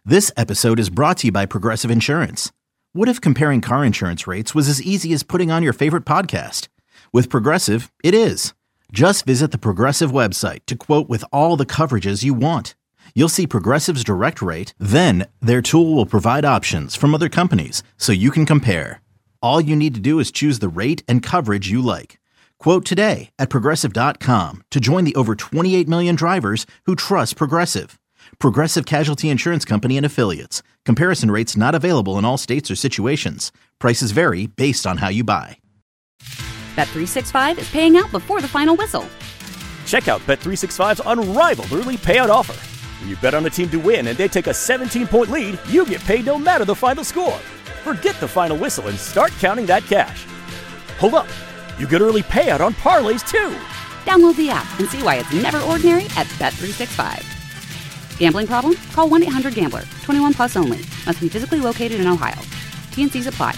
This episode is brought to you by Progressive Insurance. What if comparing car insurance rates was as easy as putting on your favorite podcast? With Progressive, it is. Just visit the Progressive website to quote with all the coverages you want. You'll see Progressive's direct rate, then their tool will provide options from other companies so you can compare. All you need to do is choose the rate and coverage you like. Quote today at Progressive.com to join the over 28 million drivers who trust Progressive. Progressive Casualty Insurance Company and Affiliates. Comparison rates not available in all states or situations. Prices vary based on how you buy. Bet365 is paying out before the final whistle. Check out Bet365's unrivaled early payout offer. When you bet on a team to win and they take a 17-point lead, you get paid no matter the final score. Forget the final whistle and start counting that cash. Hold up. You get early payout on parlays, too. Download the app and see why it's never ordinary at Bet365. Gambling problem? Call 1-800-GAMBLER. 21 plus only. Must be physically located in Ohio. T&Cs apply.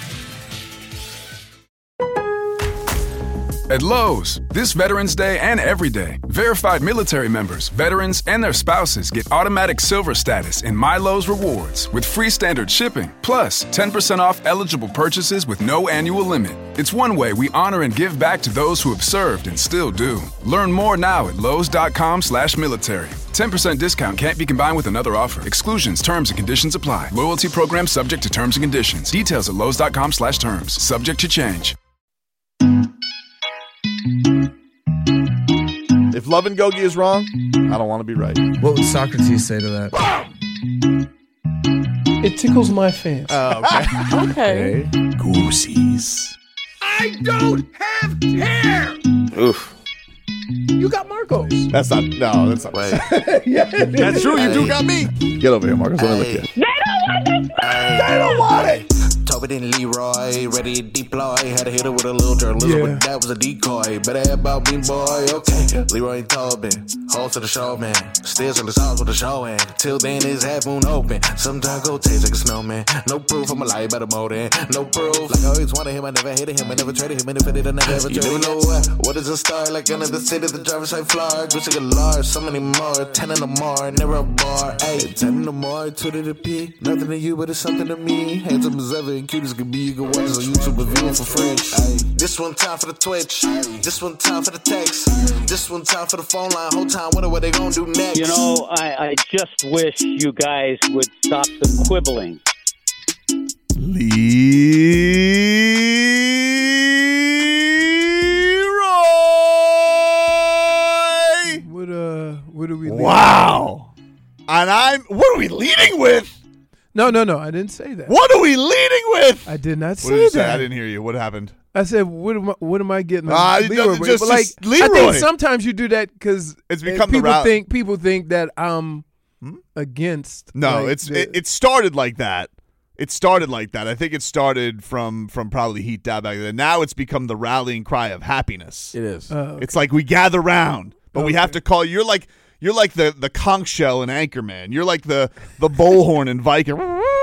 At Lowe's, this Veterans Day and every day, verified military members, veterans, and their spouses get automatic silver status in My Lowe's Rewards with free standard shipping, plus 10% off eligible purchases with no annual limit. It's one way we honor and give back to those who have served and still do. Learn more now at Lowe's.com/military. 10% discount can't be combined with another offer. Exclusions, terms, and conditions apply. Loyalty program subject to terms and conditions. Details at Lowe's.com/terms. Subject to change. If Love and Gogi is wrong, I don't want to be right. What would Socrates say to that? It tickles my fancy. Oh, okay. Okay. Goosies. I don't have hair! Oof. You got Marcos. That's not right. Yeah, That's true. You do got me. Get over here, Marcos. Let me look at you. They don't want it! Tobin and Leroy, ready to deploy. Had to hit her with a little journalism, but that was a decoy. Better have about me, boy. Okay, Leroy and Tobin, hold to the show, man. Stills in the sauce with the show, and till then his half moon open. Sometimes go taste like a snowman. No proof, I'm a lie about a motor. No proof, like I always wanted him. I never hated him. I never traded him. And if I did, I never ever traded him. You never know what is a star? Like another city, the driver's side floor. Gucci galore, so many more. 10 in the more, never a bar. Hey, 10 in the more, 2 to the P. Nothing to you, but it's something to me. Handsome as ever and cute as can be. You can watch us on YouTube and view it for free. Ay. This one time for the Twitch. This one time for the text. This one time for the phone line. Whole time wonder what they gonna do next. You know, I just wish you guys would stop the quibbling. Leroy. What are we leading? Wow. And what are we leading with? No, I didn't say that. What are we leading with? I did not say What did you that. say? I didn't hear you. What happened? I said, what am I getting? Leroy, But just Leroy. I think sometimes you do that because It's become people think that I'm against. No, like, it started like that. It started like that. I think it started from probably Heat Dad back then. Now it's become the rallying cry of happiness. It is. Okay. It's like we gather round, but we have to call. You're like the conch shell in Anchorman. You're like the bullhorn in Viking.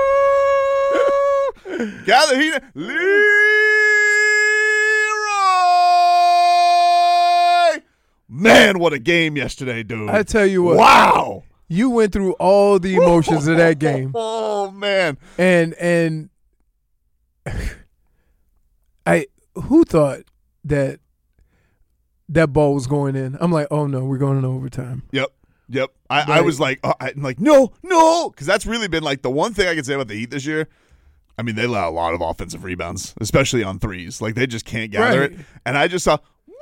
Gather here, Leroy. Man, what a game yesterday, dude! I tell you what. Wow. You went through all the emotions of that game. Oh man! And who thought that ball was going in? I'm like, oh no, we're going in overtime. Yep. I was like, I'm like, no, because that's really been like the one thing I can say about the Heat this year. I mean, they allow a lot of offensive rebounds, especially on threes. Like they just can't gather it. And I just saw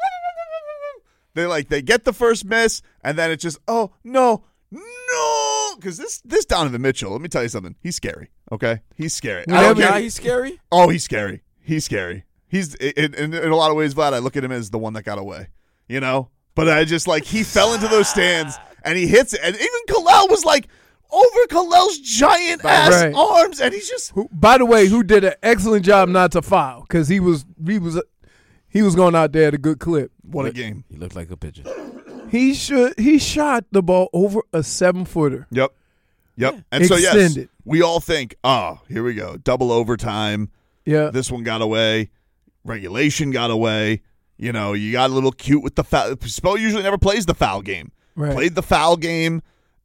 they get the first miss, and then it's just no. Because this Donovan Mitchell, let me tell you something. He's scary. Okay, he's scary. He's scary. Oh, he's scary. He's scary. He's in a lot of ways, Vlad. I look at him as the one that got away. You know, but I just like he fell into those stands and he hits it, and even Khalil was like over Khalil's giant ass arms, and he's just. By the way, who did an excellent job not to foul because he was going out there at a good clip. What a game! He looked like a pigeon. He shot the ball over a 7-footer. Yep. And Extended. so yes, we all think, here we go, double overtime. Yeah, this one got away. Regulation got away. You know, you got a little cute with the foul. Spo usually never plays the foul game. Right. Played the foul game.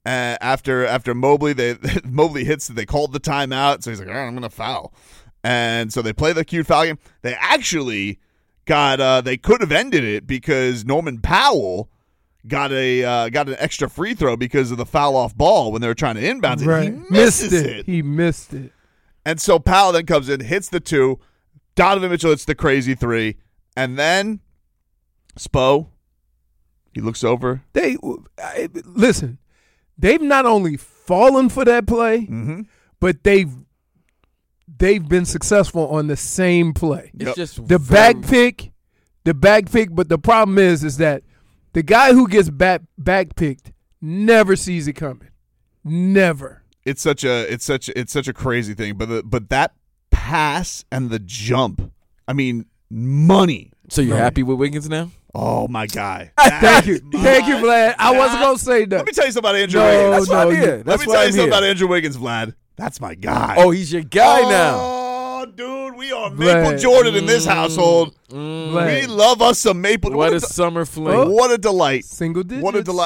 After Mobley, Mobley hits, they called the timeout, so he's like, all right, I'm going to foul. And so they play the cute foul game. They actually they could have ended it because Norman Powell got an extra free throw because of the foul off ball when they were trying to inbound it. Right. He misses it. He missed it. And so Powell then comes in, hits the 2. Donovan Mitchell hits the crazy 3. And then Spo, he looks over. Listen, they've not only fallen for that play, but they've been successful on the same play. It's just the back pick, but the problem is that the guy who gets back picked never sees it coming. Never. It's such a crazy thing, but that pass and the jump, I mean, money. So you're happy with Wiggins now? Oh my guy! Thank you, Vlad. I wasn't gonna say that. Let me tell you something about Andrew Wiggins. Let me tell you something about Andrew Wiggins, Vlad. That's my guy. Oh, he's your guy now. Oh, dude, we are Maple Jordan in this household. We love us some Maple. What a summer fling! What a delight! Single digits. What a delight!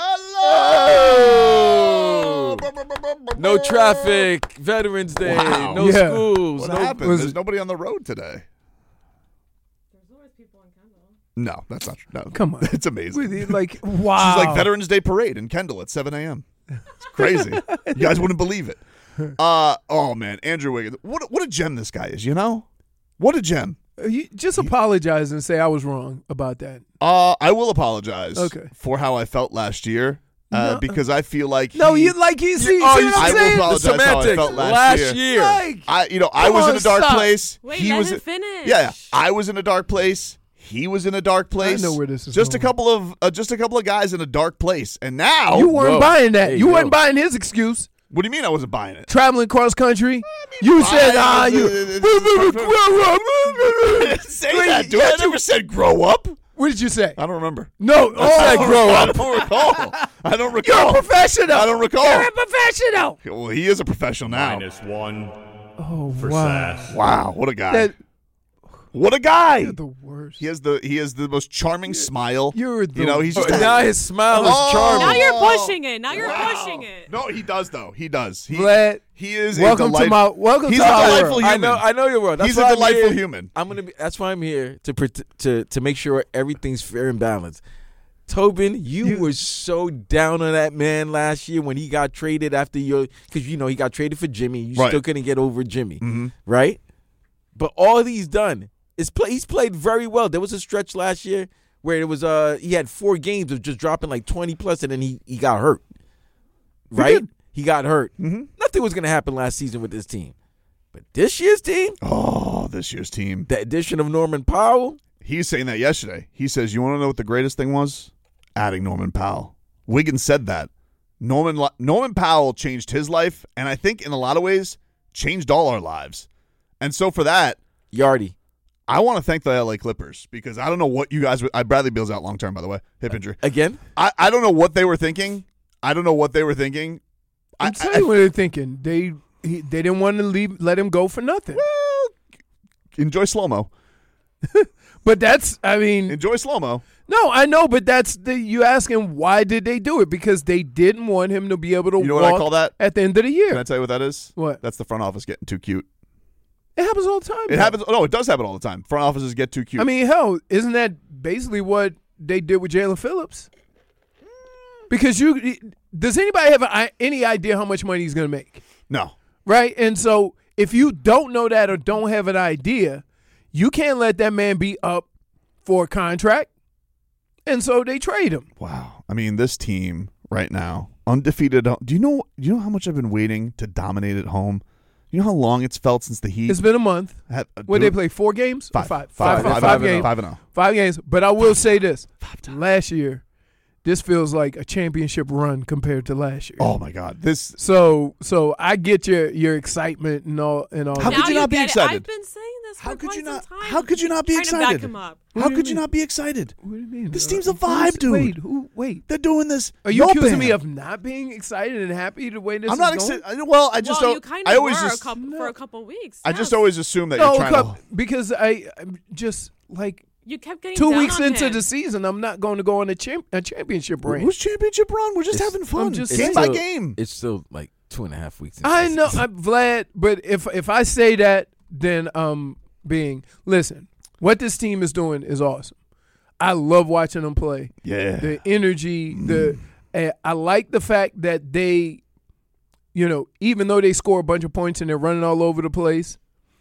Oh, hello! No traffic. Veterans Day. Wow. No schools. What happened? There's nobody on the road today. No, that's not true. No. Come on. It's amazing. Like, wow. She's like Veterans Day Parade in Kendall at 7 a.m. It's crazy. You guys wouldn't believe it. Oh, man. Andrew Wiggins. What a gem this guy is, you know? What a gem. You just apologize and say I was wrong about that. I will apologize for how I felt last year because I feel like see what I'm saying? I will apologize how I felt last year. Like, I was in a dark place. Wait, he let was him finish. Yeah, I was in a dark place. He was in a dark place. I know where this is just going. a couple of guys in a dark place, and now you weren't buying that. You weren't buying his excuse. What do you mean I wasn't buying it? Traveling cross country. You said, you say that, dude. I never said grow up. What did you say? I don't remember. No, I grow up. I don't recall. You're a professional. I don't recall. You're a professional. Well, he is a professional now. -1 for wow. Sass. Wow, what a guy. What a guy! You're the worst. He has the most charming smile. You're the he's just now his smile is charming. Now you're pushing it. Pushing it. No, he does though. He does. Vlad, he is. Welcome to my He's a delightful world. human. I know your world. He's a delightful human. That's why I'm here to make sure everything's fair and balanced. Tobin, you were so down on that man last year when he got traded after because he got traded for Jimmy. You still couldn't get over Jimmy, right? But all he's done. He's played very well. There was a stretch last year where it was he had 4 games of just dropping like 20 plus, and then he got hurt. Right? He got hurt. Nothing was going to happen last season with this team. But this year's team? Oh, this year's team. The addition of Norman Powell? He's saying that yesterday. He says, you want to know what the greatest thing was? Adding Norman Powell. Wiggins said that. Norman Powell changed his life, and I think in a lot of ways changed all our lives. And so for that, Yardy. I want to thank the LA Clippers because I don't know what you guys – Bradley Beal's out long term, by the way, hip injury. Again? I don't know what they were thinking. I'm tell you what they're thinking. They didn't want to let him go for nothing. Well, enjoy slow-mo. But that's – I mean – enjoy slow-mo. No, I know, but you asking why did they do it? Because they didn't want him to be able to walk. You know walk what I call that? At the end of the year. Can I tell you what that is? What? That's the front office getting too cute. It happens all the time. It happens. No, it does happen all the time. Front offices get too cute. I mean, hell, isn't that basically what they did with Jalen Phillips? Because does anybody have any idea how much money he's going to make? No. Right? And so if you don't know that or don't have an idea, you can't let that man be up for a contract. And so they trade him. Wow. I mean, this team right now, undefeated. Do you know how much I've been waiting to dominate at home? You know how long it's felt since the Heat? It's been a month. What they play? 4 games? Five. Five games. 5-0. 5 games. But I will say this: last year, this feels like a championship run compared to last year. Oh my God! So I get your excitement and all. How could you not be excited? I've been saying this for quite some time. How could you not be excited? How could you not be excited? What do you mean? This team's a vibe, dude. Wait. They're doing this. Are you accusing me of not being excited and happy the way this is going? I'm not excited. Well, I just don't. You kind of for a couple weeks. I just always assume that you're trying to. Because I just like You kept getting 2 down weeks on into him. the season, I'm not going to go on a championship run. Who's championship run? We're just having fun. Game by game. It's still like 2.5 weeks. into I the know, season. Vlad, but if I say that, then listen, what this team is doing is awesome. I love watching them play. Yeah. The energy, I like the fact that they, even though they score a bunch of points and they're running all over the place,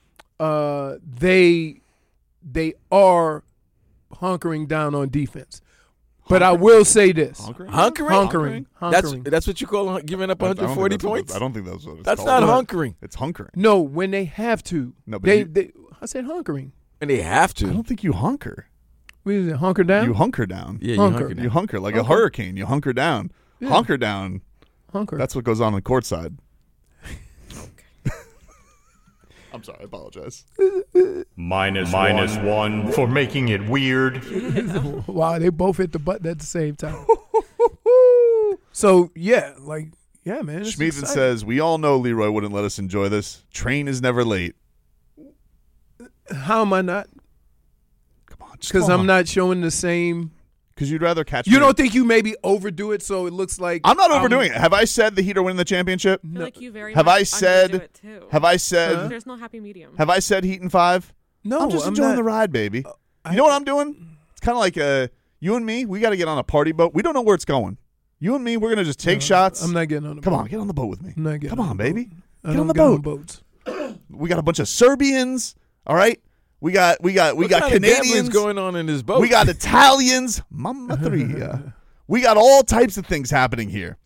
they are hunkering down on defense. But I will say this. Hunkering? Hunkering. That's what you call giving up 140 points? I don't think that's what it's That's called. not hunkering. It's hunkering. No, when they have to. No, but I said hunkering. And they have I to. don't think you hunker. What is it, hunker down? You hunker down. Yeah, Hunker. down. You hunker like a hurricane. You hunker down. Yeah. Hunker down. Hunker. That's what goes on the courtside. I'm sorry. I apologize. Minus one for making it weird. Wow, they both hit the button at the same time. So, yeah, man. it's Schmeathen exciting. says, we all know Leroy wouldn't let us enjoy this. Train is never late. How am I not? Come on. Because I'm not showing the same. Because you'd rather catch You me. don't think you maybe overdo it so it looks like. I'm not overdoing it. Have I said the Heat are winning the championship? I feel like you very Have much I said? underdo it too. Have I said? There's no happy medium. Have I said Heat in 5? No, I'm just enjoying the ride, baby. You know what I'm doing? It's kind of like you and me. We got to get on a party boat. We don't know where it's going. You and me, we're gonna just take shots. I'm not getting on the Come boat. on, get on the boat with me. I'm not getting Come on on, the baby. boat. I Get don't on the get on boat. boats. We got a bunch of Serbians. All right. We got What kind of Canadians gambling's going on in this boat? We got Italians. Mamma Maria. We got all types of things happening here.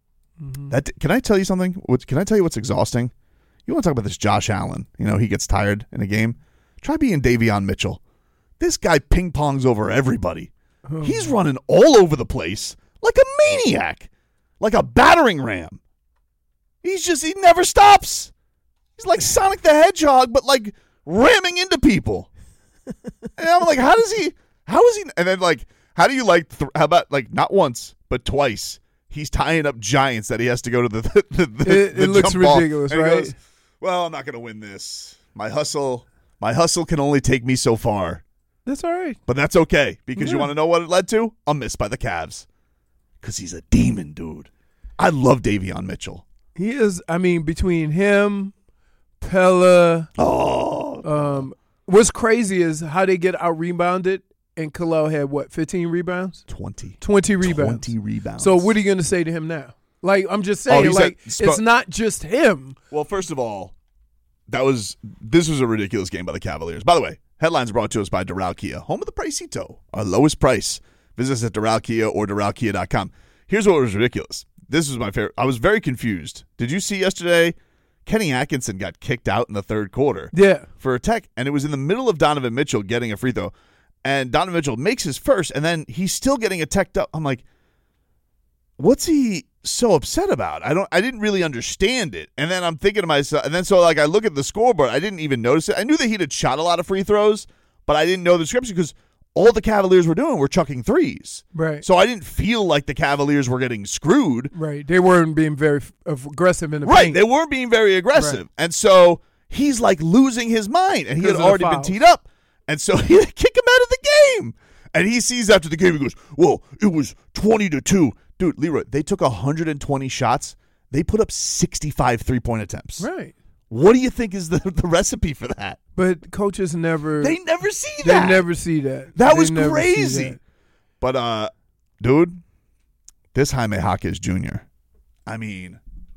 Can I tell you something? Can I tell you what's exhausting? You want to talk about this Josh Allen? He gets tired in a game. Try being Davion Mitchell. This guy ping pongs over everybody. He's running all over the place like a maniac, like a battering ram. He never stops. He's like Sonic the Hedgehog, but like ramming into people. And I'm like, how is he? And then like, how do you how about like not once, but twice? He's tying up giants that he has to go to the It looks jump ball. ridiculous, And he right? goes, well, I'm not going to win this. My hustle can only take me so far. That's all right. But that's okay, because you Yeah. want to know what it led to? A miss by the Cavs. Because he's a demon, dude. I love Davion Mitchell. He is. I mean, between him, Pella. What's crazy is how they get out rebounded, and Kalel had what, 15 rebounds? 20 rebounds. 20 rebounds. So what are you going to say to him now? Like, I'm just saying, he like, said- it's not just him. Well, first of all, this was a ridiculous game by the Cavaliers. By the way, headlines brought to us by Doral Kia, home of the Pricito, our lowest price. Visit us at Doral Kia or DoralKia.com. Here's what was ridiculous. This was my favorite. I was very confused. Did you see yesterday? Kenny Atkinson got kicked out in the third quarter. Yeah. For a tech, and it was in the middle of Donovan Mitchell getting a free throw. And Donovan Mitchell makes his first, and then he's still getting a teched up. I'm like, what's he so upset about? I didn't really understand it. And then I'm thinking to myself, and then so like I look at the scoreboard, I didn't even notice it. I knew that he had shot a lot of free throws, but I didn't know the description because all the Cavaliers were doing were chucking threes. Right. So I didn't feel like the Cavaliers were getting screwed. Right. They weren't being very aggressive in the Right. paint. They weren't being very aggressive. Right. And so he's like losing his mind, and he had Because of the already been fouls. teed up. And so he kick him out of the game. And he sees after the game, he goes, well, it was 20-2. Dude, Leroy, they took 120 shots. They put up 65 three-point attempts. Right. What do you think is the recipe for that? But coaches never. They never see They that. never see that. That They was never see crazy. that. But, dude, this Jaime Jaquez Jr., I mean.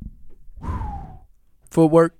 Footwork.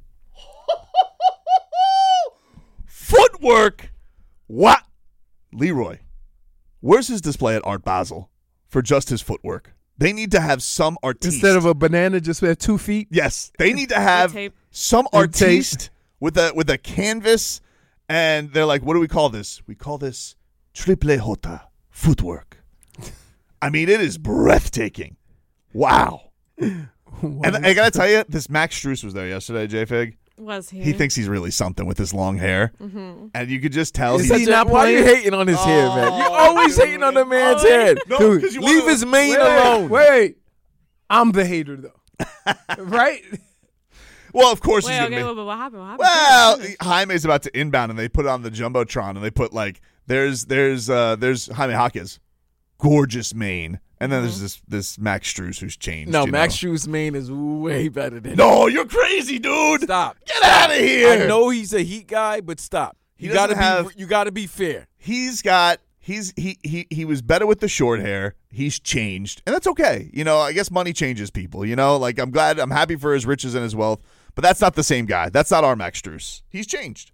Footwork. What? Leroy, where's his display at Art Basel for just his footwork? They need to have some artiste. Instead of a banana just at 2 feet. Yes, they need to have tape. some And tape. artiste with a canvas, and they're like, what do we call this? We call this triple J footwork. I mean, it is breathtaking. Wow. And I got to tell you, this Max Strus was there yesterday, J-Fig. Was he? He thinks he's really something with his long hair. And you could just tell Is he not Why are you playing? hating on his hair, man? You're always hating on the man's head. No, Dude, 'cause you Leave wanna- his mane Wait, alone. Wait. I'm the hater, though. Right? Well, of course Wait, he's going to okay, be. what happened? What happened? Well, Jaime's about to inbound, and they put it on the Jumbotron, and they put, like, There's Jaime Jaquez, gorgeous mane, and then there's this Max Strus who's changed. No, Max Strus' mane is way better than. No, you're crazy, dude. Stop. Get out of here. I know he's a Heat guy, but stop. You gotta be fair. He was better with the short hair. He's changed, and that's okay. You know, I guess money changes people. You know, like I'm happy for his riches and his wealth, but that's not the same guy. That's not our Max Strus. He's changed.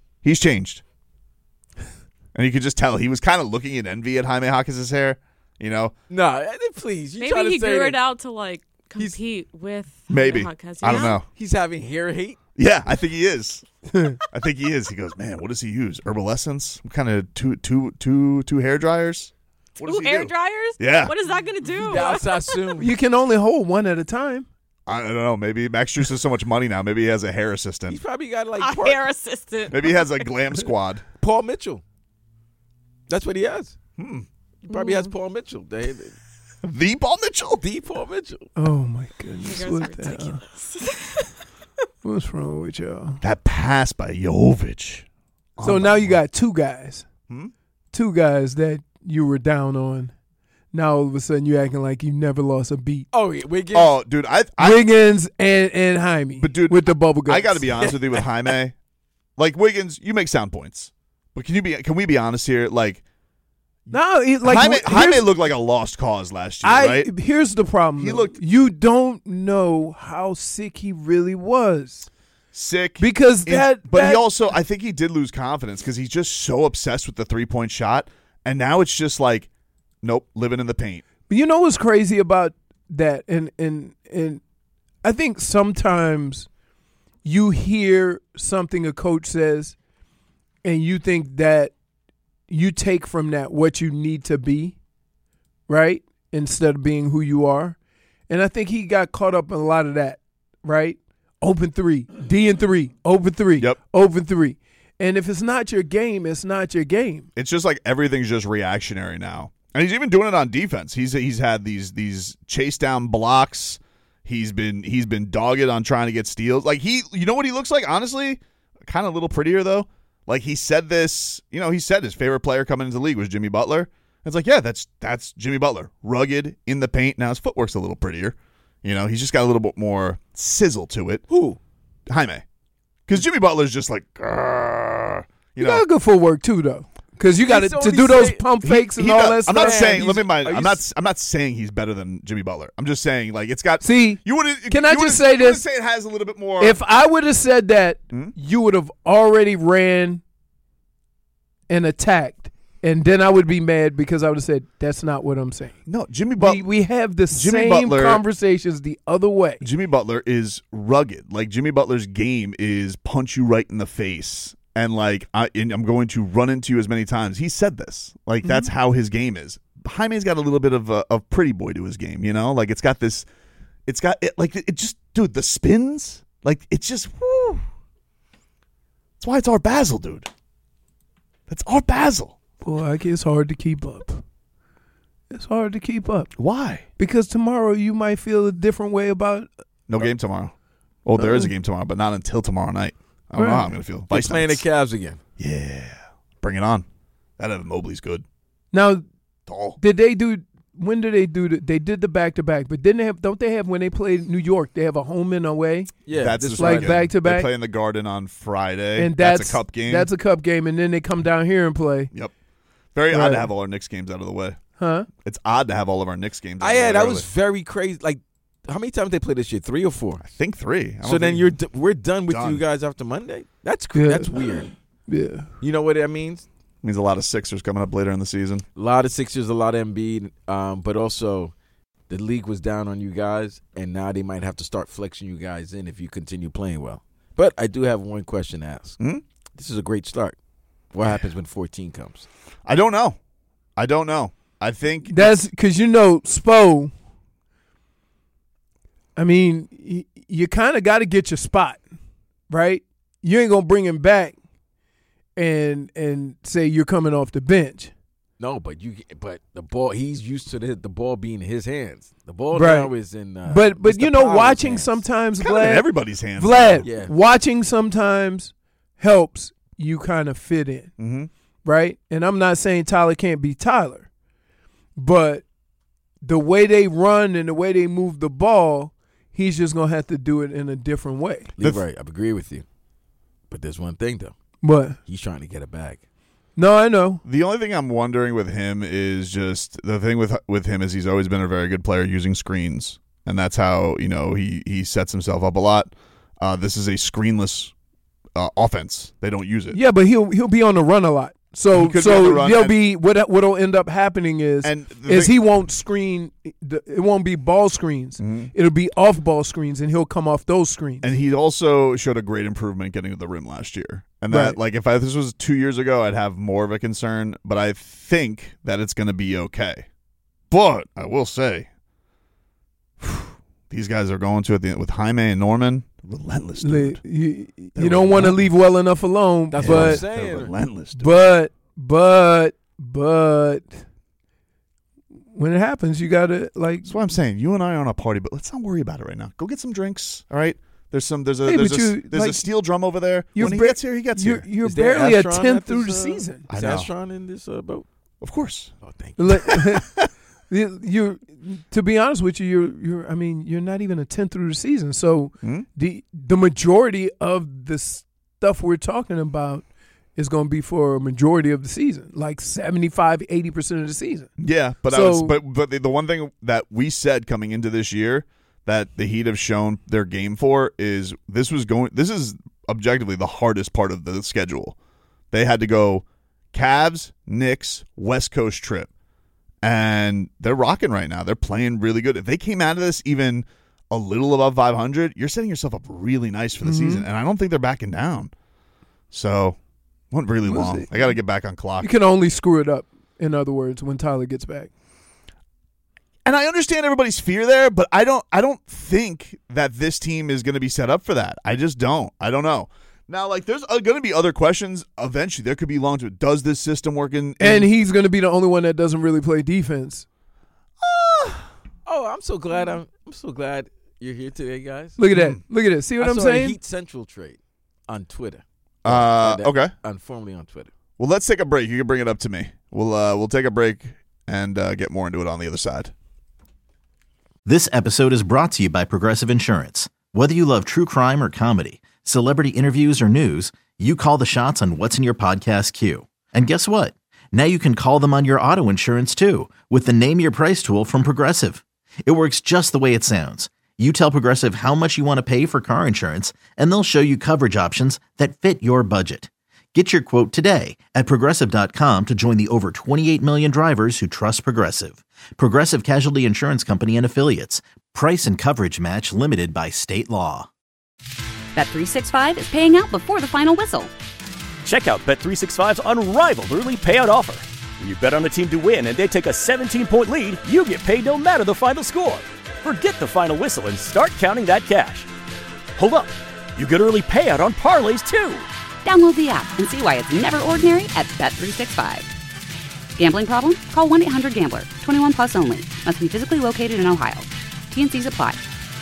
And you could just tell he was kind of looking in envy at Jaime Jaquez's hair. You know, no, please. Maybe he grew it out to like compete with maybe. Jaquez. I don't know. He's having hair hate. Yeah, I think he is. He goes, man, what does he use? Herbal essence? What kind of two hair dryers? What does he hair do? dryers? Yeah. What is that going to do? That's assume. You can only hold one at a time. I don't know. Maybe Max Strus has so much money now. Maybe he has a hair assistant. He's probably got like a hair assistant. Maybe he has a glam squad. Paul Mitchell. That's what he has. He probably has Paul Mitchell. The Paul Mitchell? The Paul Mitchell. Oh, my goodness. What's wrong with y'all? That pass by Jovic. So now you got two guys. Two guys that you were down on. Now all of a sudden you're acting like you never lost a beat. Oh, yeah, Wiggins. Oh, dude, Wiggins and Jaime. But dude, with the bubble guts. I got to be honest with you with Jaime. Like Wiggins, you make sound points, but can we be honest here? Like, no, Jaime looked like a lost cause last year. Right? Here's the problem. You don't know how sick he really was. Sick because he also, I think he did lose confidence because he's just so obsessed with the 3-point shot, and now it's just like. Nope, living in the paint. But you know what's crazy about that? And I think sometimes you hear something a coach says and you think that you take from that what you need to be, right? Instead of being who you are. And I think he got caught up in a lot of that, right? Open three, D and three, open three, open three. And if it's not your game, it's not your game. It's just like everything's just reactionary now. And he's even doing it on defense. He's had these chase down blocks. He's been dogged on trying to get steals. Like you know what he looks like? Honestly, kind of a little prettier though. Like he said this, he said his favorite player coming into the league was Jimmy Butler. It's like, yeah, that's Jimmy Butler, rugged in the paint. Now his footwork's a little prettier. He's just got a little bit more sizzle to it. Who? Jaime, because Jimmy Butler's just like, you got good footwork too though. Because you got to do those pump fakes and all that stuff. I'm not saying. I'm not saying he's better than Jimmy Butler. I'm just saying like it's got. See, you wouldn't. Can I just say this? Say it has a little bit more. If I would have said that, you would have already ran and attacked, and then I would be mad because I would have said that's not what I'm saying. No, Jimmy Butler. We have the same conversations the other way. Jimmy Butler is rugged. Like Jimmy Butler's game is punch you right in the face. And like I'm going to run into you as many times. He said this. Like that's how his game is. Jaime's got a little bit of pretty boy to his game, Like it just, dude, the spins, like it's just, woo. That's why it's Art Basel, dude. That's Art Basel. Boy, it's hard to keep up. It's hard to keep up. Why? Because tomorrow you might feel a different way about. No game tomorrow. Oh, there is a game tomorrow, but not until tomorrow night. I don't know how I'm going to feel. They're playing the Cavs again. Yeah. Bring it on. That Evan Mobley's good. Now, tall. When did they do they did the back-to-back, but don't they have when they played New York, they have a home and away? Yeah. That's like back-to-back. They play in the Garden on Friday. And that's a cup game. That's a cup game, and then they come down here and play. Yep. Very odd to have all our Knicks games out of the way. Huh? It's odd to have all of our Knicks games out of the way. That was very crazy. Like, how many times they play this year? 3 or 4? I think 3. So then we're done with you guys after Monday? That's weird. Yeah. You know what that means? It means a lot of Sixers coming up later in the season. A lot of Sixers, a lot of Embiid, but also the league was down on you guys, and now they might have to start flexing you guys in if you continue playing well. But I do have one question to ask. This is a great start. What happens when 14 comes? I don't know. I think that's because Spo. I mean, you kind of got to get your spot, right? You ain't gonna bring him back and say you're coming off the bench. No, but the ball. He's used to the ball being in his hands. The ball right. now is in. But watching sometimes, it's kind of in everybody's hands. Vlad, watching sometimes helps you kind of fit in. right? And I'm not saying Tyler can't be Tyler, but the way they run and the way they move the ball, he's just going to have to do it in a different way. Right, I agree with you. But there's one thing, though. What? He's trying to get it back. No, I know. The only thing I'm wondering with him is just the thing with him is he's always been a very good player using screens, and that's how he sets himself up a lot. This is a screenless offense. They don't use it. Yeah, but he'll be on the run a lot. So there'll be what'll end up happening is he won't screen. It won't be ball screens. Mm-hmm. It'll be off ball screens, and he'll come off those screens. And he also showed a great improvement getting to the rim last year. And that, like, if this was 2 years ago, I'd have more of a concern. But I think that it's going to be okay. But I will say, these guys are going to it with Jaime and Norman. Relentless, dude. You don't want to leave well enough alone. That's what I'm saying. They're relentless, dude. But when it happens, you gotta like. That's what I'm saying. You and I are on a party, but let's not worry about it right now. Go get some drinks. All right. There's a steel drum over there. When he gets here, he gets here. You're barely a 10th through the season. Is Astron in this boat? Of course. Oh, thank you. You're to be honest with you, you're not even a 10th through the season. So the majority of the stuff we're talking about is going to be for a majority of the season, like 75-80% of the season. Yeah, but the one thing that we said coming into this year that the Heat have shown their game for is this is objectively the hardest part of the schedule. They had to go Cavs, Knicks, West Coast trip. And they're rocking right now. They're playing really good. If they came out of this even a little above 500, you're setting yourself up really nice for the season. And I don't think they're backing down. So, went really long. I got to get back on clock. You can only screw it up, in other words, when Tyler gets back. And I understand everybody's fear there, but I don't think that this team is going to be set up for that. I just don't. I don't know. Now, like, there's going to be other questions. Eventually, there could be long to it. Does this system work in and he's going to be the only one that doesn't really play defense. I'm so glad. I'm so glad you're here today, guys. Look at that. Look at it. See what I'm saying? A Heat Central trade on Twitter. Okay. Formerly on Twitter. Well, let's take a break. You can bring it up to me. We'll take a break and get more into it on the other side. This episode is brought to you by Progressive Insurance. Whether you love true crime or comedy, celebrity interviews or news, you call the shots on what's in your podcast queue. And guess what? Now you can call them on your auto insurance too with the Name Your Price tool from Progressive. It works just the way it sounds. You tell Progressive how much you want to pay for car insurance, and they'll show you coverage options that fit your budget. Get your quote today at Progressive.com to join the over 28 million drivers who trust Progressive. Progressive Casualty Insurance Company and Affiliates. Price and coverage match limited by state law. Bet365 is paying out before the final whistle. Check out Bet365's unrivaled early payout offer. When you bet on a team to win and they take a 17-point lead, you get paid no matter the final score. Forget the final whistle and start counting that cash. Hold up. You get early payout on parlays, too. Download the app and see why it's never ordinary at Bet365. Gambling problem? Call 1-800-GAMBLER. 21 plus only. Must be physically located in Ohio. T&Cs apply.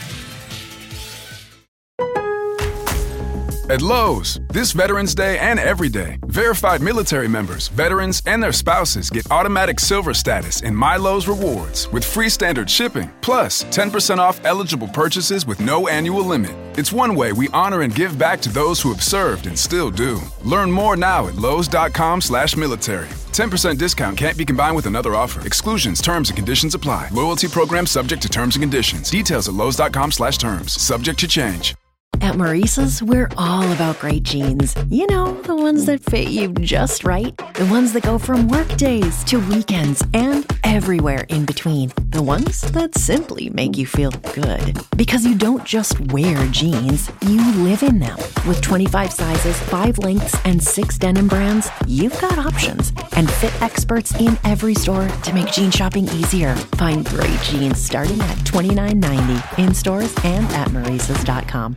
At Lowe's, this Veterans Day and every day, verified military members, veterans, and their spouses get automatic silver status in My Lowe's Rewards with free standard shipping, plus 10% off eligible purchases with no annual limit. It's one way we honor and give back to those who have served and still do. Learn more now at Lowe's.com/military. 10% discount can't be combined with another offer. Exclusions, terms, and conditions apply. Loyalty program subject to terms and conditions. Details at Lowe's.com/terms. Subject to change. At Maurice's, we're all about great jeans. You know, the ones that fit you just right. The ones that go from work days to weekends and everywhere in between. The ones that simply make you feel good. Because you don't just wear jeans, you live in them. With 25 sizes, 5 lengths, and 6 denim brands, you've got options. And fit experts in every store to make jean shopping easier. Find great jeans starting at $29.90 in stores and at Maurice's.com.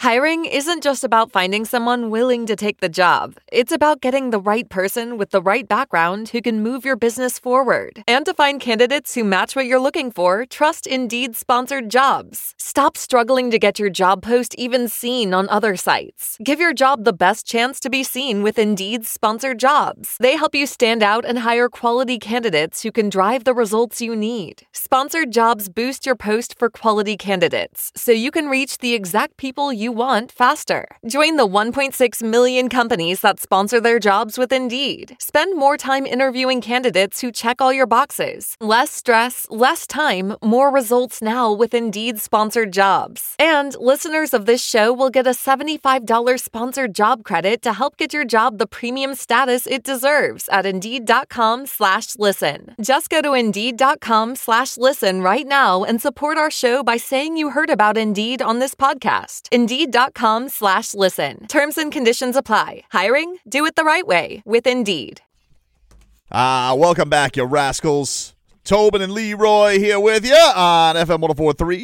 Hiring isn't just about finding someone willing to take the job. It's about getting the right person with the right background who can move your business forward. And to find candidates who match what you're looking for, trust Indeed sponsored jobs. Stop struggling to get your job post even seen on other sites. Give your job the best chance to be seen with Indeed sponsored jobs. They help you stand out and hire quality candidates who can drive the results you need. Sponsored jobs boost your post for quality candidates, so you can reach the exact people you want faster. Join the 1.6 million companies that sponsor their jobs with Indeed. Spend more time interviewing candidates who check all your boxes. Less stress, less time, more results now with Indeed sponsored jobs. And listeners of this show will get a $75 sponsored job credit to help get your job the premium status it deserves at Indeed.com/listen. Just go to Indeed.com/listen right now and support our show by saying you heard about Indeed on this podcast. Indeed.com/listen. Terms and conditions apply. Hiring? Do it the right way with Indeed. Welcome back, you rascals. Tobin and Leroy here with you on FM 104.3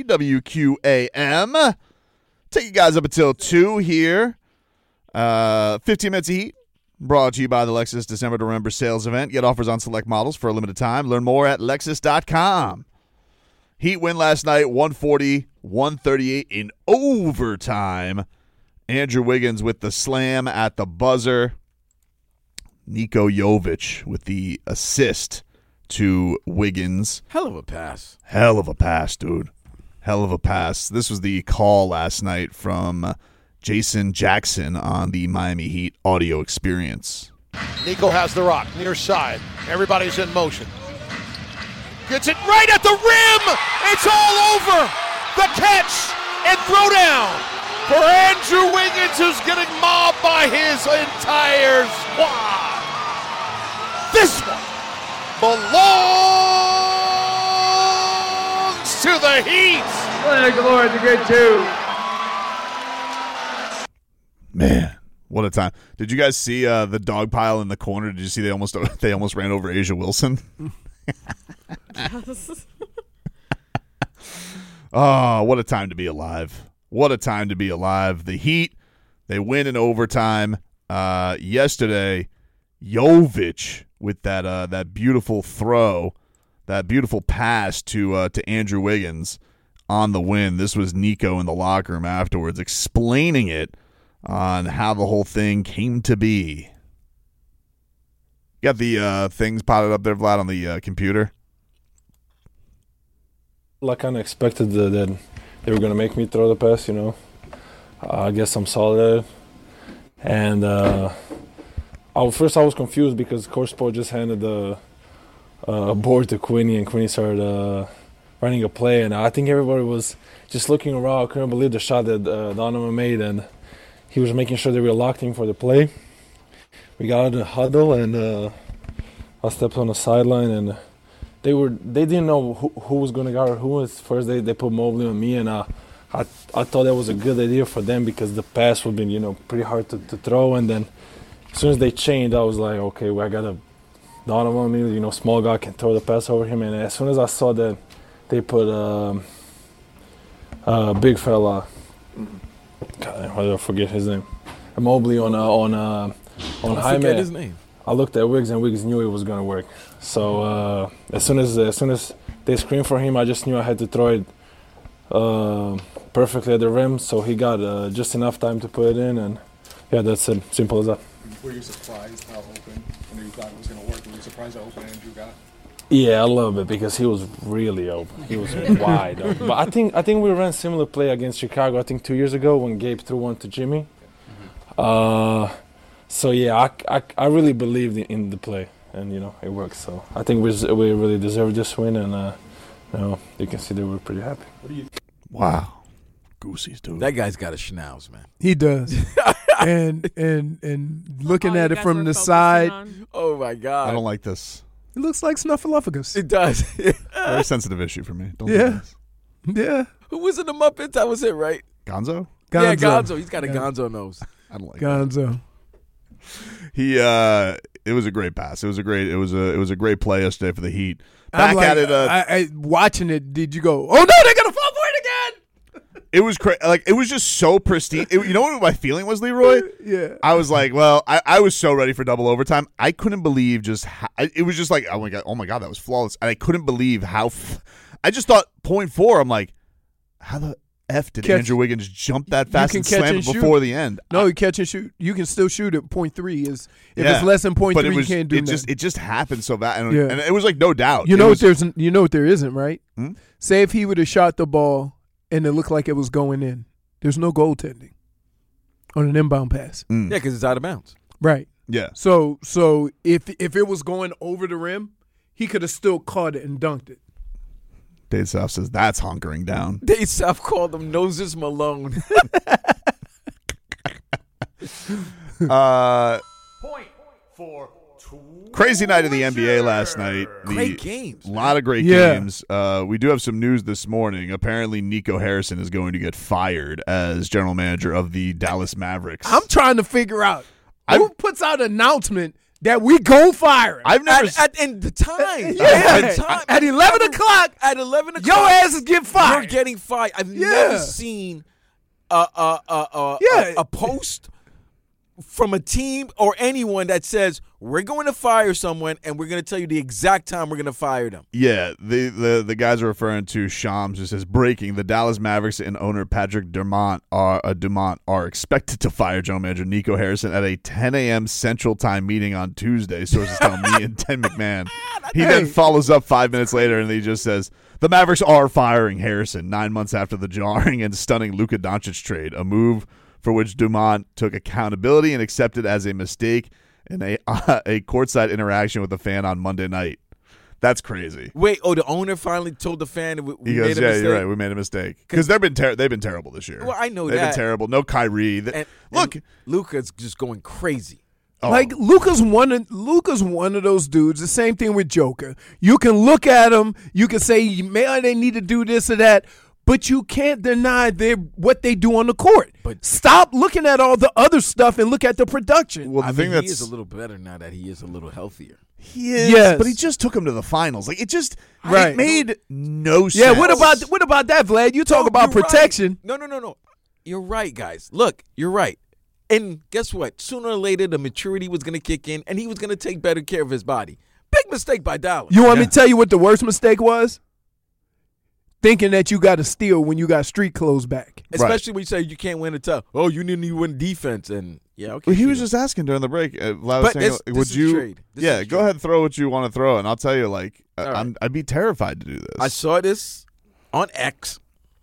WQAM. Take you guys up until 2 here. 15 minutes of heat. Brought to you by the Lexus December to Remember sales event. Get offers on select models for a limited time. Learn more at Lexus.com. Heat win last night, 140-138 in overtime. Andrew Wiggins with the slam at the buzzer. Niko Jovic with the assist to Wiggins. Hell of a pass. Hell of a pass, dude. Hell of a pass. This was the call last night from Jason Jackson on the Miami Heat audio experience. Niko has the rock, near side. Everybody's in motion. Gets it right at the rim. It's all over. The catch and throw down for Andrew Wiggins, who's getting mobbed by his entire squad. This one belongs to the Heat. Good Lord, the good too. Man, what a time. Did you guys see the dog pile in the corner? Did you see they almost ran over Asia Wilson? Oh, what a time to be alive. What a time to be alive. The Heat, they win in overtime. Yesterday, Jovic with that beautiful throw, that beautiful pass to Andrew Wiggins on the win. This was Niko in the locker room afterwards explaining it on how the whole thing came to be. You got the things potted up there, Vlad, on the computer? I kind of expected that they were going to make me throw the pass, I guess I'm solid at it. And first I was confused because Coach Spo just handed the board to Quinny, and Quinny started running a play. And I think everybody was just looking around. I couldn't believe the shot that Donovan made, and he was making sure that we were locked in for the play. We got out of the huddle, and I stepped on the sideline, and they didn't know who was going to guard who. First they put Mobley on me, and I thought that was a good idea for them because the pass would be pretty hard to throw. And then as soon as they changed, I was like, okay, well, I got a Donovan on me, small guy can throw the pass over him. And as soon as I saw that they put big fella, God, I forget his name, Mobley on Jaime. Forget his name. I looked at Wiggs, and Wiggs knew it was going to work. So as soon as they screamed for him, I just knew I had to throw it perfectly at the rim. So he got just enough time to put it in, and yeah, that's it. Simple as that. Were you surprised how open? When you thought it was going to work, were you surprised how open Andrew got? Yeah, a little bit because he was really open. He was wide open. But I think we ran similar play against Chicago. I think 2 years ago when Gabe threw one to Jimmy. So yeah, I really believed in the play, and it worked. So I think we really deserved this win, and you can see that we're pretty happy. Wow, Goosey's dude. That guy's got a schnauz, man. He does. and looking at it from the side, oh my God, I don't like this. It looks like Snuffleupagus. It does. Very sensitive issue for me. Don't yeah. Yeah. Who was in the Muppets? That was it, right? Gonzo? Yeah, Gonzo. He's got a Gonzo nose. I don't like Gonzo. That. It was a great pass. It was a great play yesterday for the Heat. Back at it. Watching it, did you go, oh no, they're gonna fall for it again? It was crazy. Like, it was just so pristine. You know what my feeling was, Leroy? Yeah. I was like, well, I was so ready for double overtime. I couldn't believe just how, it was just like, oh my god, that was flawless. And I couldn't believe how. I just thought 0.4. I'm like, how the F did Andrew Wiggins jump that fast and slam it before the end? No, you catch and shoot. You can still shoot at 0.3. If it's less than 0.3, you can't do that. It just happened so bad, and it was like no doubt. You know what there isn't, right? Say if he would have shot the ball and it looked like it was going in. There's no goaltending on an inbound pass. Yeah, because it's out of bounds. Right. Yeah. So if it was going over the rim, he could have still caught it and dunked it. Dave South says that's hunkering down. Dave South called them Noses Malone. Point for crazy night of the NBA last night. Great games. A lot of great games. We do have some news this morning. Apparently, Nico Harrison is going to get fired as general manager of the Dallas Mavericks. I'm trying to figure out who puts out an announcement that we go fire him. I've never and the time. At 11 o'clock. At 11 o'clock. Your asses get fired. You're getting fired. I've never seen a post from a team or anyone that says we're going to fire someone and we're going to tell you the exact time we're going to fire them. Yeah, the guys are referring to Shams, who says breaking: the Dallas Mavericks and owner Patrick Dumont are expected to fire general manager Nico Harrison at a 10 a.m. Central Time meeting on Tuesday. Sources tell me and Ted McMahon. He then follows up 5 minutes later and he just says the Mavericks are firing Harrison 9 months after the jarring and stunning Luka Doncic trade, a move for which Dumont took accountability and accepted as a mistake in a courtside interaction with a fan on Monday night. That's crazy. Wait, the owner finally told the fan we he goes, made a mistake? You're right, we made a mistake. Because they've been terrible this year. Well, I know they've been terrible. No Kyrie. Look, Luka's just going crazy. Oh. Like Luka's one of those dudes. The same thing with Joker. You can look at him. You can say, man, they need to do this or that. But you can't deny what they do on the court. But stop looking at all the other stuff and look at the production. Well, he is a little better now that he is a little healthier. He is, but he just took him to the finals. Like it made no sense. Yeah, what about that, Vlad? You talk about protection. Right. No. You're right, guys. Look, you're right. And guess what? Sooner or later, the maturity was going to kick in, and he was going to take better care of his body. Big mistake by Dallas. You want me to tell you what the worst mistake was? Thinking that you got to steal when you got street clothes back. Especially when you say you can't win a tough. Oh, you need to win defense. And okay. Well, he was just asking during the break. Was saying, would you? Trade. Go ahead and throw what you want to throw, and I'll tell you, I'd be terrified to do this. I saw this on X,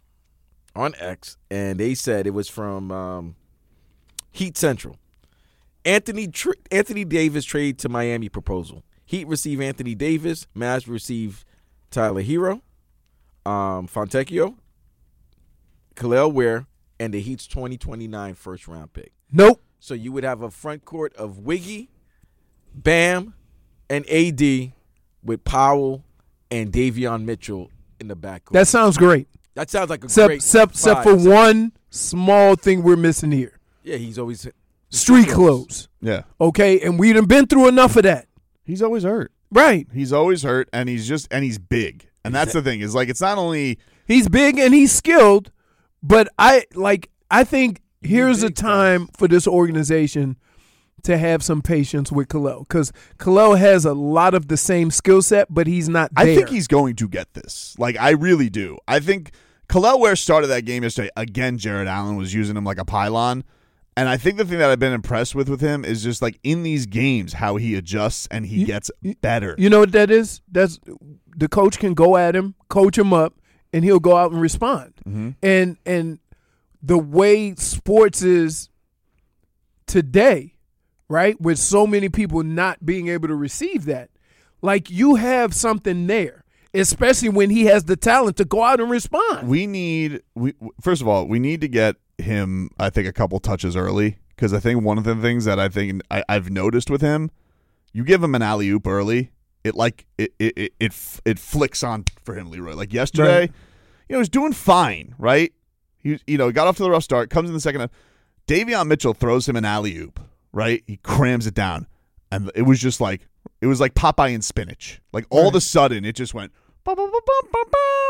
and they said it was from Heat Central. Anthony Davis trade to Miami proposal. Heat receive Anthony Davis. Mavs receive Tyler Hero, Fontecchio, Khalil Ware, and the Heat's 2029 first-round pick. Nope. So you would have a front court of Wiggy, Bam, and AD with Powell and Davion Mitchell in the backcourt. That sounds great. That sounds like a great except for one small thing we're missing here. Yeah, he's always street clothes. Yeah. Okay, and we done been through enough of that. He's always hurt. Right. He's always hurt, and he's big. And that's the thing, is like it's not only he's big and he's skilled, but I think here's a time for this organization to have some patience with Khalil, because Khalil has a lot of the same skill set, but he's not there. I think he's going to get this. Like, I really do. I think Khalil Ware started that game yesterday. Again, Jared Allen was using him like a pylon. And I think the thing that I've been impressed with him is just like in these games how he adjusts and he gets better. You know what that is? That's the coach can go at him, coach him up, and he'll go out and respond. Mm-hmm. And the way sports is today, right, with so many people not being able to receive that, like you have something there, especially when he has the talent to go out and respond. First of all, we need to get him, I think, a couple touches early, because I think one of the things that I think I've noticed with him, you give him an alley-oop early, it flicks on for him, Leroy. Like yesterday, right. He was doing fine, right? He got off to the rough start, comes in the second half. Davion Mitchell throws him an alley-oop, right? He crams it down, and it was like Popeye and spinach. Like all of a sudden, it just went bum, bum, bum, bum, bum, bum.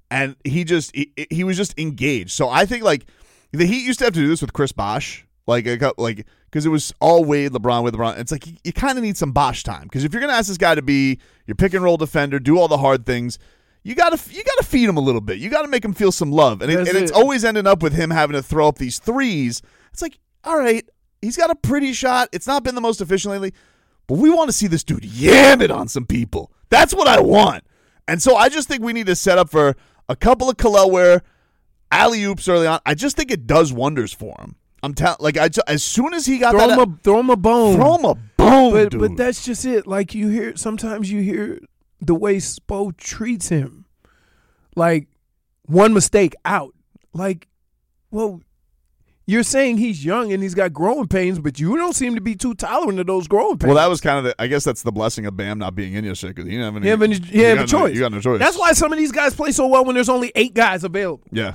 and he was just engaged. So I think like the Heat used to have to do this with Chris Bosh, because it was all Wade, LeBron. It's like you kind of need some Bosh time, because if you're going to ask this guy to be your pick and roll defender, do all the hard things, you got to feed him a little bit. You got to make him feel some love, and it's always ending up with him having to throw up these threes. It's like, all right, he's got a pretty shot. It's not been the most efficient lately, but we want to see this dude yam it on some people. That's what I want. And so I just think we need to set up for a couple of Kelowna alley-oops early on. I just think it does wonders for him. As soon as he got throw him a bone. Throw him a bone, dude. But that's just it. Like sometimes you hear the way Spo treats him. Like, one mistake out. Like, well, you're saying he's young and he's got growing pains, but you don't seem to be too tolerant of those growing pains. Well, that was kind of I guess that's the blessing of Bam not being in yesterday, because he didn't have a choice. You got no choice. That's why some of these guys play so well when there's only 8 guys available. Yeah.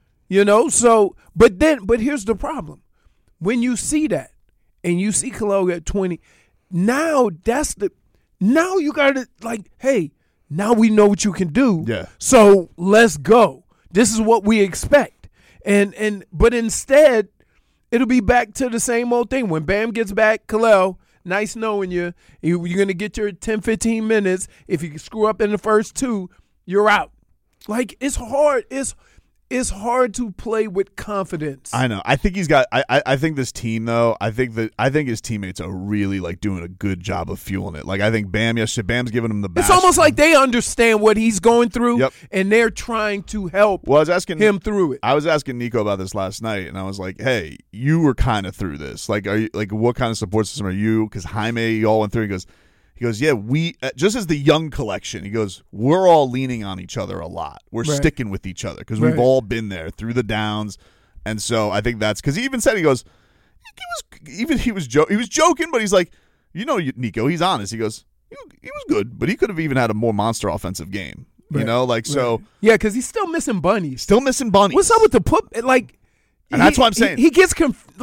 So, but here's the problem. When you see that and you see Kelowna at 20, now you got to, like, hey, now we know what you can do. Yeah. So let's go. This is what we expect. But instead, it'll be back to the same old thing. When Bam gets back, Kelowna, nice knowing you. You're going to get your 10, 15 minutes. If you screw up in the first 2, you're out. Like, it's hard. It's hard to play with confidence. I know. I think he's got. I think this team though. I think his teammates are really like doing a good job of fueling it. Like I think Bam's giving him the best. It's almost like they understand what he's going through, and they're trying to help. Well, I was asking him through it. I was asking Nico about this last night, and I was like, "Hey, you were kind of through this. Like, are you like what kind of support system are you? Because Jaime, you all went through." He goes, yeah, we just as the young collection, he goes, we're all leaning on each other a lot. We're sticking with each other because we've all been there through the downs. And so I think that's because he even said, he goes, he was joking, but he's like, Nico, he's honest. He goes, he was good, but he could have even had a more monster offensive game. So. Yeah, because he's still missing bunnies. What's up with the put? Like, and that's what I'm saying. He gets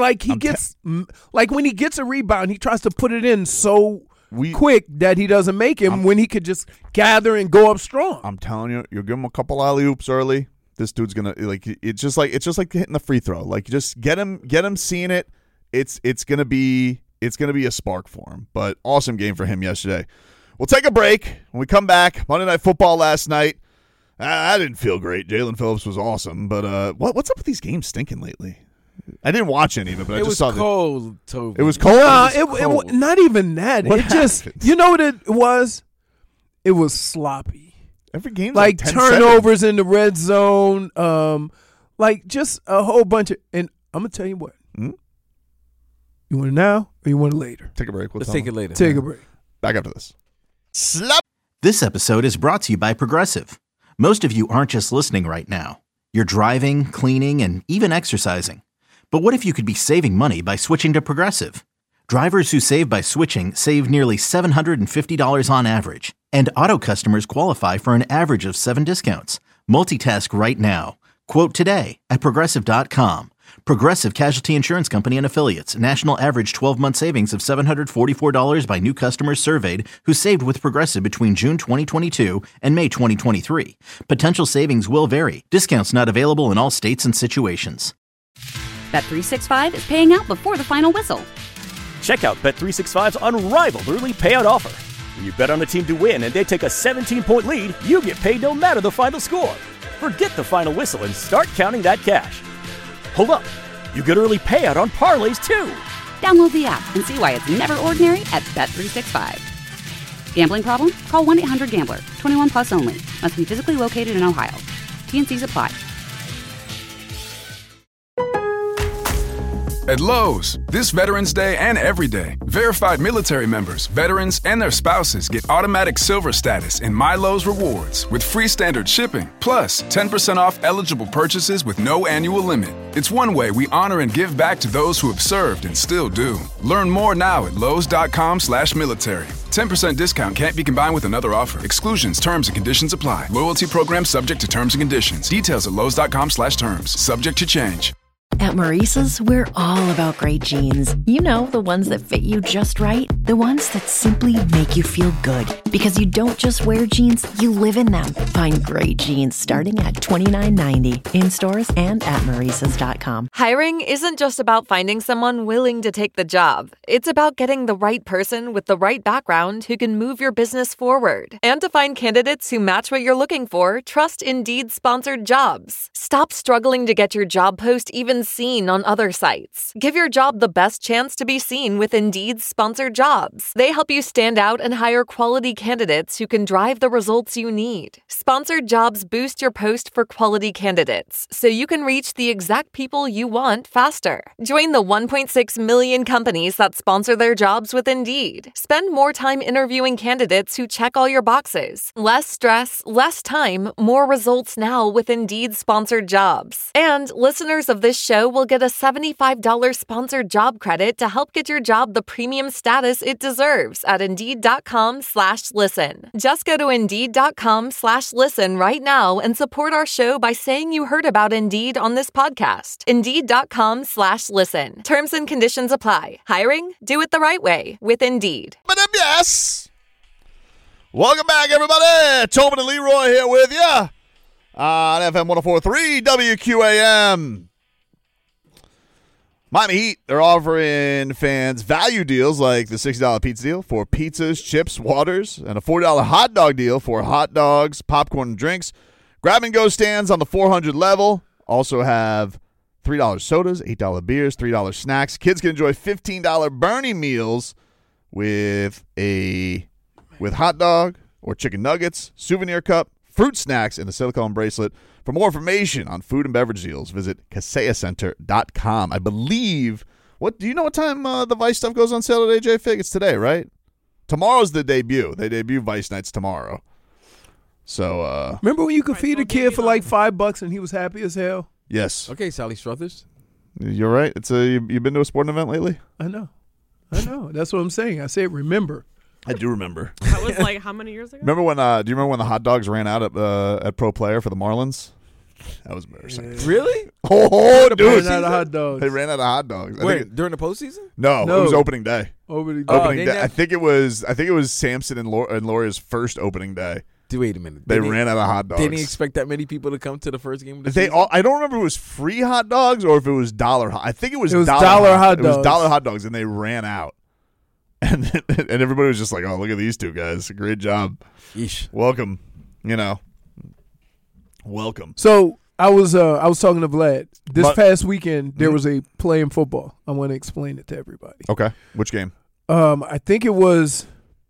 when he gets a rebound, he tries to put it in so quick that he doesn't make him when he could just gather and go up strong. I'm telling you, give him a couple alley-oops early. This dude's gonna it's just like hitting the free throw. Like just get him seeing it. It's gonna be a spark for him. But awesome game for him yesterday. We'll take a break. When we come back, Monday Night Football last night. I didn't feel great. Jalen Phillips was awesome, but what's up with these games stinking lately? I didn't watch any of it, but I just saw cold, Toby. It was cold. It not even that. What it just happened? You know what it was? It was sloppy. Every game like 10-7. turnovers in the red zone, like just a whole bunch of. And I'm gonna tell you what. You want it now or you want it later? Take a break. Let's take it later. Take a break. Back after this. This episode is brought to you by Progressive. Most of you aren't just listening right now. You're driving, cleaning, and even exercising. But what if you could be saving money by switching to Progressive? Drivers who save by switching save nearly $750 on average. And auto customers qualify for an average of 7 discounts. Multitask right now. Quote today at Progressive.com. Progressive Casualty Insurance Company and Affiliates. National average 12-month savings of $744 by new customers surveyed who saved with Progressive between June 2022 and May 2023. Potential savings will vary. Discounts not available in all states and situations. Bet365 is paying out before the final whistle. Check out Bet365's unrivaled early payout offer. When you bet on a team to win and they take a 17-point lead, you get paid no matter the final score. Forget the final whistle and start counting that cash. Hold up. You get early payout on parlays, too. Download the app and see why it's never ordinary at Bet365. Gambling problem? Call 1-800-GAMBLER. 21 plus only. Must be physically located in Ohio. T&Cs apply. At Lowe's, this Veterans Day and every day, verified military members, veterans, and their spouses get automatic silver status in My Lowe's Rewards with free standard shipping, plus 10% off eligible purchases with no annual limit. It's one way we honor and give back to those who have served and still do. Learn more now at Lowe's.com/military. 10% discount can't be combined with another offer. Exclusions, terms, and conditions apply. Loyalty program subject to terms and conditions. Details at Lowe's.com/terms. Subject to change. At Maurice's, we're all about great jeans. You know, the ones that fit you just right. The ones that simply make you feel good. Because you don't just wear jeans, you live in them. Find great jeans starting at $29.90 in stores and at Maurices.com. Hiring isn't just about finding someone willing to take the job. It's about getting the right person with the right background who can move your business forward. And to find candidates who match what you're looking for, trust Indeed sponsored jobs. Stop struggling to get your job post even seen on other sites. Give your job the best chance to be seen with Indeed sponsored jobs. They help you stand out and hire quality candidates who can drive the results you need. Sponsored jobs boost your post for quality candidates, so you can reach the exact people you want faster. Join the 1.6 million companies that sponsor their jobs with Indeed. Spend more time interviewing candidates who check all your boxes. Less stress, less time, more results now with Indeed sponsored jobs. And listeners of this show will get a $75 sponsored job credit to help get your job the premium status it deserves at Indeed.com/listen. Just go to Indeed.com/listen right now and support our show by saying you heard about Indeed on this podcast. Indeed.com/listen. Terms and conditions apply. Hiring? Do it the right way with Indeed. Yes. Welcome back, everybody. Tobin and Leroy here with you on FM 104.3 WQAM. Miami Heat, they're offering fans value deals like the $60 pizza deal for pizzas, chips, waters, and a $40 hot dog deal for hot dogs, popcorn, and drinks. Grab-and-go stands on the 400 level also have $3 sodas, $8 beers, $3 snacks. Kids can enjoy $15 Bernie meals with hot dog or chicken nuggets, souvenir cup, fruit snacks, and a silicone bracelet. For more information on food and beverage deals, visit KaseyaCenter.com. I believe, do you know what time the Vice stuff goes on sale today, J-Fig? It's today, right? Tomorrow's the debut. They debut Vice Nights tomorrow. So, remember when you could feed a kid for like $5 and he was happy as hell? Yes. Okay, Sally Struthers. You're right. You've been to a sporting event lately? I know. That's what I'm saying. I said remember. I do remember. That was like how many years ago? Remember when? Do you remember when the hot dogs ran out at Pro Player for the Marlins? That was embarrassing. Really? Oh, dude! They ran out of hot dogs. They ran out of hot dogs. During the postseason? No, it was opening day. Opening day. I think it was Samson and Lauria's first opening day. Wait a minute. They ran out of hot dogs. They didn't expect that many people to come to the first game of the season? I don't remember if it was free hot dogs or if it was $1. I think it was $1 hot dogs. It was $1 hot dogs, and they ran out. And everybody was just like, "Oh, look at these two guys! Great job! Yeesh. Welcome, welcome." So I was talking to Vlad this past weekend. There was a play in football. I want to explain it to everybody. Okay, which game? I think it was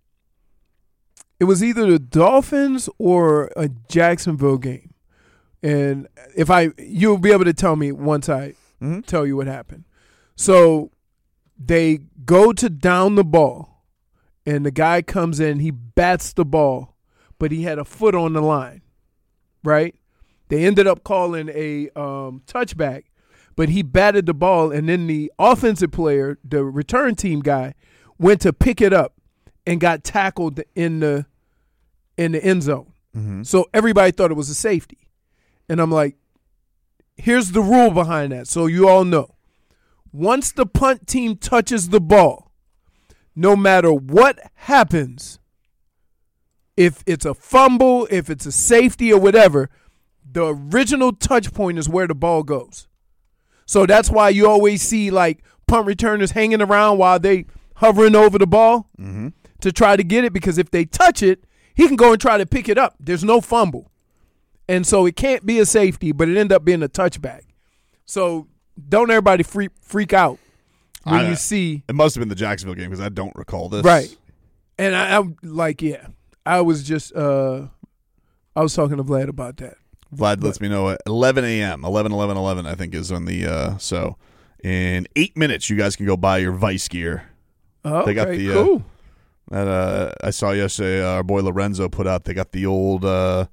either the Dolphins or a Jacksonville game, and you'll be able to tell me once I tell you what happened. So they go to down the ball, and the guy comes in. He bats the ball, but he had a foot on the line, right? They ended up calling a touchback, but he batted the ball, and then the offensive player, the return team guy, went to pick it up and got tackled in the end zone. Mm-hmm. So everybody thought it was a safety. And I'm like, here's the rule behind that, so you all know. Once the punt team touches the ball, no matter what happens, if it's a fumble, if it's a safety or whatever, the original touch point is where the ball goes. So that's why you always see like punt returners hanging around while they hovering over the ball to try to get it, because if they touch it, he can go and try to pick it up. There's no fumble. And so it can't be a safety, but it ended up being a touchback. So don't everybody freak out when you see. It must have been the Jacksonville game because I don't recall this. Right. And I'm like, yeah, I was just I was talking to Vlad about that. Vlad lets me know at 11 a.m., 11, I think is on the so in 8 minutes you guys can go buy your Vice gear. Oh, they got okay, the cool. That I saw yesterday. Our boy Lorenzo put out. They got the old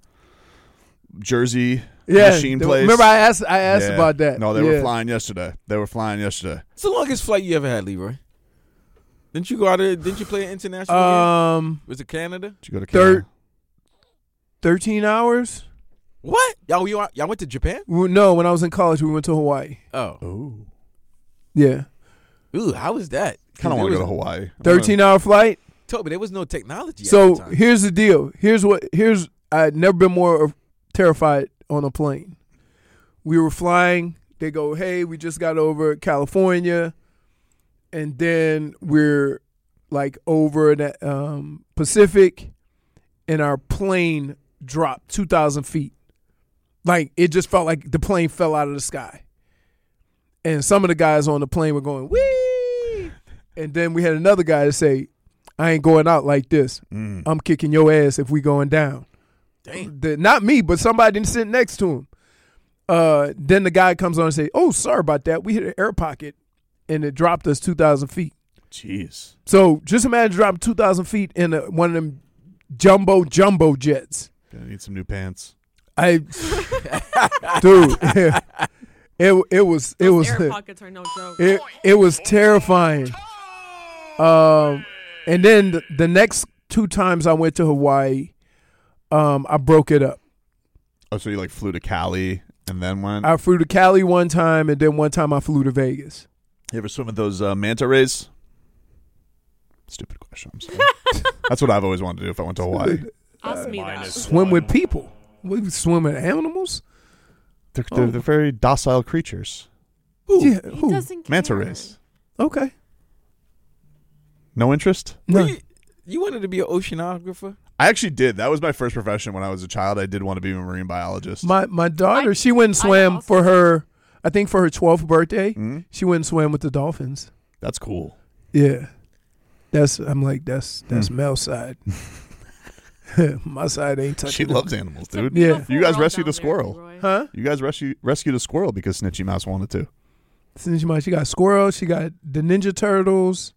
jersey machine place. Remember, I asked about that. No, they were flying yesterday. It's the longest flight you ever had, Leroy. Didn't you go out there? Didn't you play an international game? Was it Canada? Did you go to Canada? 13 hours. What? Y'all went to Japan? No, when I was in college, we went to Hawaii. Oh. Yeah. Ooh, how was that? Kind of want to go to Hawaii. 13-hour flight. Toby, there was no technology. So at the time. here's the deal. I'd never been more terrified on a plane. We were flying. They go, hey, we just got over California. And then we're like over the Pacific, and our plane dropped 2,000 feet. Like, it just felt like the plane fell out of the sky. And some of the guys on the plane were going, wee! And then we had another guy to say, I ain't going out like this. I'm kicking your ass if we going down. Damn. Not me, but somebody sitting next to him. Then the guy comes on and say, oh, sorry about that. We hit an air pocket, and it dropped us 2,000 feet. Jeez. So just imagine dropping 2,000 feet in one of them jumbo jets. Gonna need some new pants. Dude, it was Air pockets are no joke. It was terrifying. And then the next 2 times I went to Hawaii, I broke it up. Oh, so you like flew to Cali and then went? I flew to Cali one time, and then one time I flew to Vegas. You ever swim with those manta rays? Stupid question. I'm sorry. That's what I've always wanted to do if I went to Hawaii. Ask me that. Swim with people. We swim with animals? They're very docile creatures. Yeah, He doesn't care. Manta rays. Okay. No interest? No. You wanted to be an oceanographer? I actually did. That was my first profession when I was a child. I did want to be a marine biologist. My daughter, she went and swam for her 12th birthday. She went and swam with the dolphins. That's cool. Yeah. That's Mel's side. My side ain't touching. She loves animals, dude. Yeah. You guys rescued a squirrel. Huh? You guys rescued a squirrel because Snitchy Mouse wanted to. Snitchy Mouse, she got squirrel, she got the Ninja Turtles.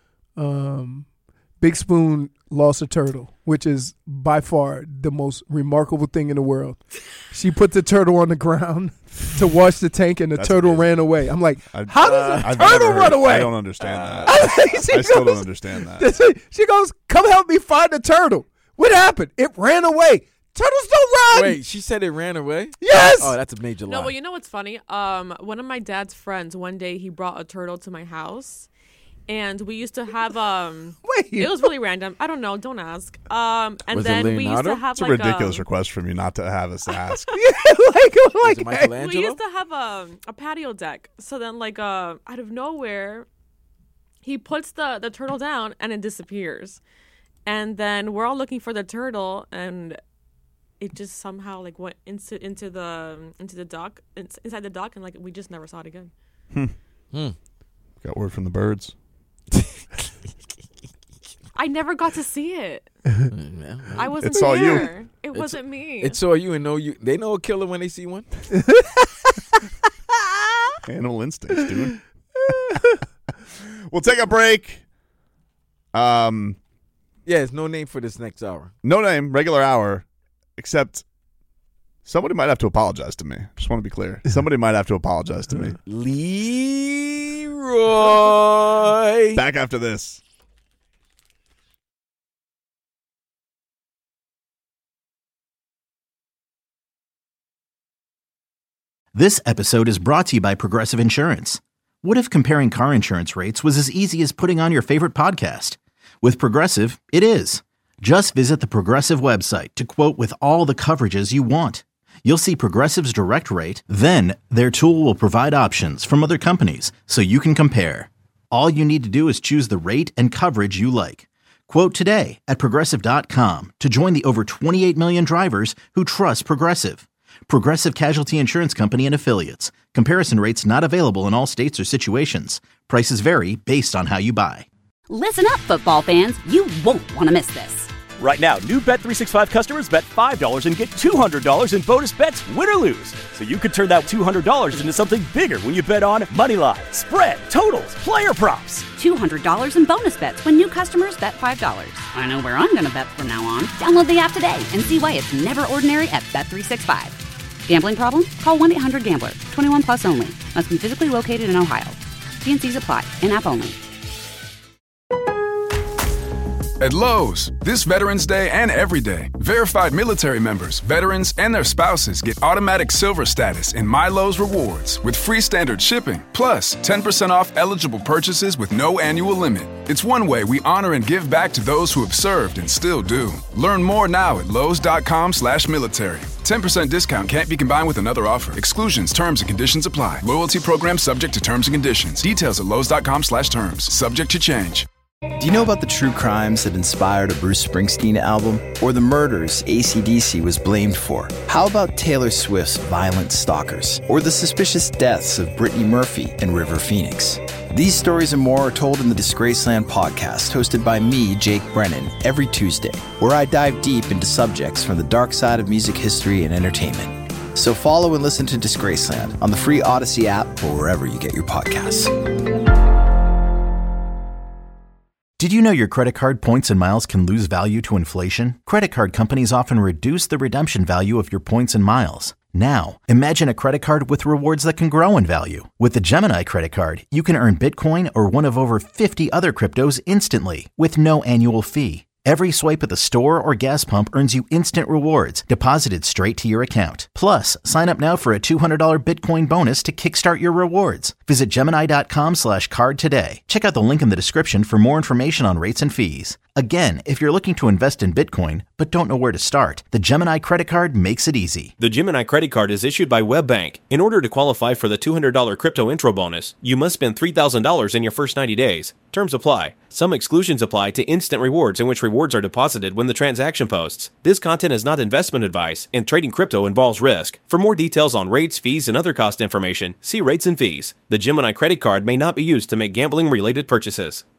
Big Spoon lost a turtle, which is by far the most remarkable thing in the world. She put the turtle on the ground to wash the tank, and the turtle ran away. I'm like, how does a turtle run away? I don't understand that. I still don't understand that. She goes, come help me find the turtle. What happened? It ran away. Turtles don't run. Wait, she said it ran away? Yes. Oh, that's a major lie. No, well, you know what's funny? One of my dad's friends, one day he brought a turtle to my house. And we used to have it was really random. I don't know. Don't ask. And was then it we used to have it's a ridiculous request from you not to have us ask. like we used to have a patio deck. So then, like, out of nowhere, he puts the turtle down and it disappears. And then we're all looking for the turtle, and it just somehow like went into the dock, inside the dock, and like we just never saw it again. Got word from the birds. I never got to see it. I wasn't saw there. you. It wasn't me. It saw you and know you. They know a killer when they see one. Animal instincts, dude. We'll take a break. Yeah, there's no name for this next hour. No name, regular hour, except somebody might have to apologize to me. Just want to be clear. Somebody might have to apologize to me. Leroy. Back after this. This episode is brought to you by Progressive Insurance. What if comparing car insurance rates was as easy as putting on your favorite podcast? With Progressive, it is. Just visit the Progressive website to quote with all the coverages you want. You'll see Progressive's direct rate, then their tool will provide options from other companies so you can compare. All you need to do is choose the rate and coverage you like. Quote today at Progressive.com to join the over 28 million drivers who trust Progressive. Progressive Casualty Insurance Company and Affiliates. Comparison rates not available in all states or situations. Prices vary based on how you buy. Listen up, football fans. You won't want to miss this. Right now, new Bet365 customers bet $5 and get $200 in bonus bets, win or lose. So you could turn that $200 into something bigger when you bet on Moneyline, spread, totals, player props. $200 in bonus bets when new customers bet $5. I know where I'm going to bet from now on. Download the app today and see why it's never ordinary at Bet365. Gambling problem? Call 1-800-GAMBLER. 21 plus only. Must be physically located in Ohio. T&Cs apply. In-app only. At Lowe's, this Veterans Day and every day, verified military members, veterans, and their spouses get automatic silver status in My Lowe's Rewards with free standard shipping, plus 10% off eligible purchases with no annual limit. It's one way we honor and give back to those who have served and still do. Learn more now at lowes.com/military. 10% discount can't be combined with another offer. Exclusions, terms, and conditions apply. Loyalty program subject to terms and conditions. Details at lowes.com/terms. Subject to change. Do you know about the true crimes that inspired a Bruce Springsteen album? Or the murders AC/DC was blamed for? How about Taylor Swift's Violent Stalkers? Or the suspicious deaths of Brittany Murphy and River Phoenix? These stories and more are told in the Disgraceland podcast, hosted by me, Jake Brennan, every Tuesday, where I dive deep into subjects from the dark side of music history and entertainment. So follow and listen to Disgraceland on the free Odyssey app or wherever you get your podcasts. Did you know your credit card points and miles can lose value to inflation? Credit card companies often reduce the redemption value of your points and miles. Now, imagine a credit card with rewards that can grow in value. With the Gemini credit card, you can earn Bitcoin or one of over 50 other cryptos instantly with no annual fee. Every swipe at the store or gas pump earns you instant rewards deposited straight to your account. Plus, sign up now for a $200 Bitcoin bonus to kickstart your rewards. Visit Gemini.com/card today. Check out the link in the description for more information on rates and fees. Again, if you're looking to invest in Bitcoin but don't know where to start, the Gemini credit card makes it easy. The Gemini credit card is issued by WebBank. In order to qualify for the $200 crypto intro bonus, you must spend $3,000 in your first 90 days. Terms apply. Some exclusions apply to instant rewards, in which rewards are deposited when the transaction posts. This content is not investment advice, and trading crypto involves risk. For more details on rates, fees, and other cost information, see rates and fees. The Gemini credit card may not be used to make gambling-related purchases.